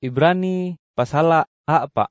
Ibrani pasala apa?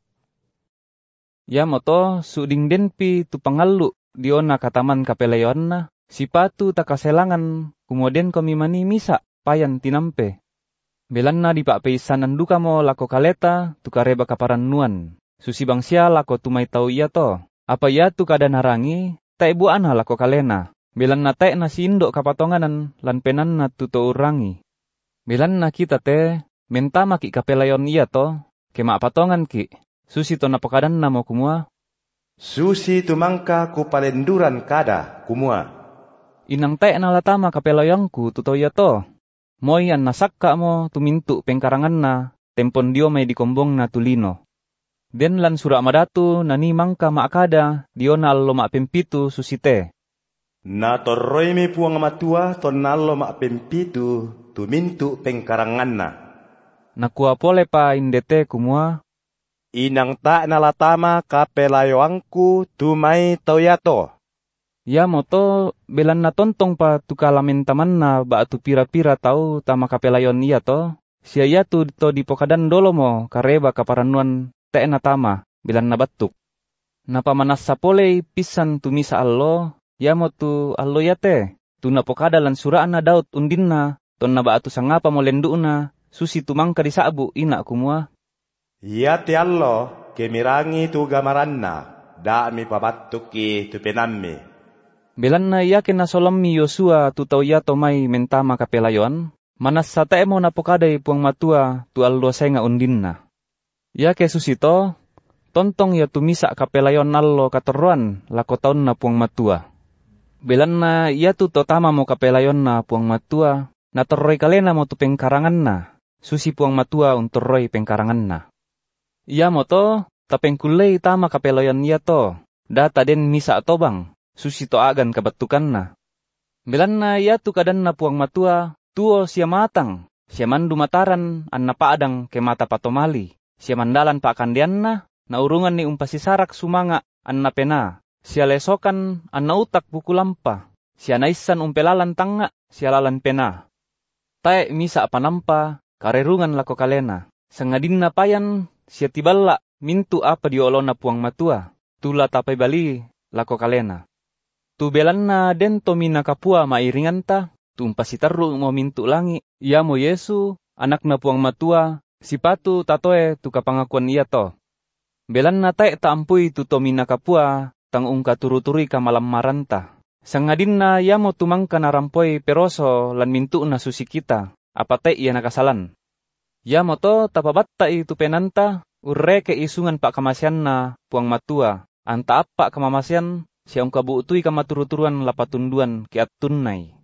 Ya moto suding denpi tu pangalu diona kataman kapelayon sipatu takaselangan kemudian kami mani misa payan tinampe. Belanna di pak peisanan duka mo lako kaleta tu kareba kaparan nuan. Susi bangsia lako tumai tau iya to. Apa ya tu kada narangi tak ibu ana lako kalena. Belanna tak nasi indok kapatonganan lan penanna tu to urangi. Belanna kita te mentama ki kapelayon iya to. Kemak patongan ki. Susi to napakadan namo kumua. Susi tumangka ku palenduran kada kumua. Inang tak nalatama kapelayonku tu to iya to. Moy an nasakka mo tumintu pengkarangan na tempon dio may dikombong na tulino. Den lan sura madatu nani mangka maakada dio na allo maapempitu susite. Na torroy mi puang matua tonalo maapempitu tumintu pengkarangan na. Nakua pole pa indete kumua. Inang ta nalatama kapelayoangku tumay toyato. Ya moto belan na tontong pa tukalamin taman na ba tu pira-pira tau tama kapelayon iya to. Siya ya tu to dipokadan dolo mo kareba kaparanuan te na tama belan na batuk. Napamanas sa pole pisan tumisa allo. Ya mo tu allo ya te. Tu napokada lan suraan na daut undin na. Ton na ba tu sangapa mo lendu na. Susi tumangka di saabu ina kumua. Ya te allo kemirangi tu gamaran na. Da mi pabatuki tu penammi. Belan na yakin na solami Yosua tu tau ya tomay mentama kapelayon, manas sa tae mo napokaday puang matua tu allo nga undin na. Ya ke susito, tontong ya tumisa kapelayon allo kateruan lako taon na puang matua. Belan na ya tu to tama mo kapelayon na puang matua, na terroy kalena mo tu pengkarangan na, susi puang matua untorroy pengkarangan na. Ya mo to, tapengkulay tama kapelayon ya to, data den misa atobang. Susi to agan kabatukan na. Belan na ya tu kadan na puang matua, tuo siya matang, siya mandu mataran an napaadang ke mata patomali, siya mandalan pa kandian na urungan ni umpasisarak sumanga an napena, siya lesokan an nautak bukulampa, siya naisan umpelalan tanga, siya lalan pena. Tae misa panampa, karerungan lako kalena, sangadin na payan, siya tibala, mintu apa diolo na puang matua, tula tapay bali lako kalena. Tu belan na den to mina kapua mairingan ta, tumpasitaru mo mintu langi, ya mo Yesu, anak na puang matua, sipatu tatoe tu kapangakuan iya to. Belan na tae taampuy tu to mina kapua, tang ungka turuturi ka malam maranta. Sangadin na ya mo tumangka narampoy peroso lan mintu na susi kita, apate iya nakasalan. Ya mo to tapabatta itu penanta, urre ke isungan pa kamasyan na puang matua, anta apa kamamasyan, siyang kabuutoy kamaturuturuan lapatunduan kiat tunnay.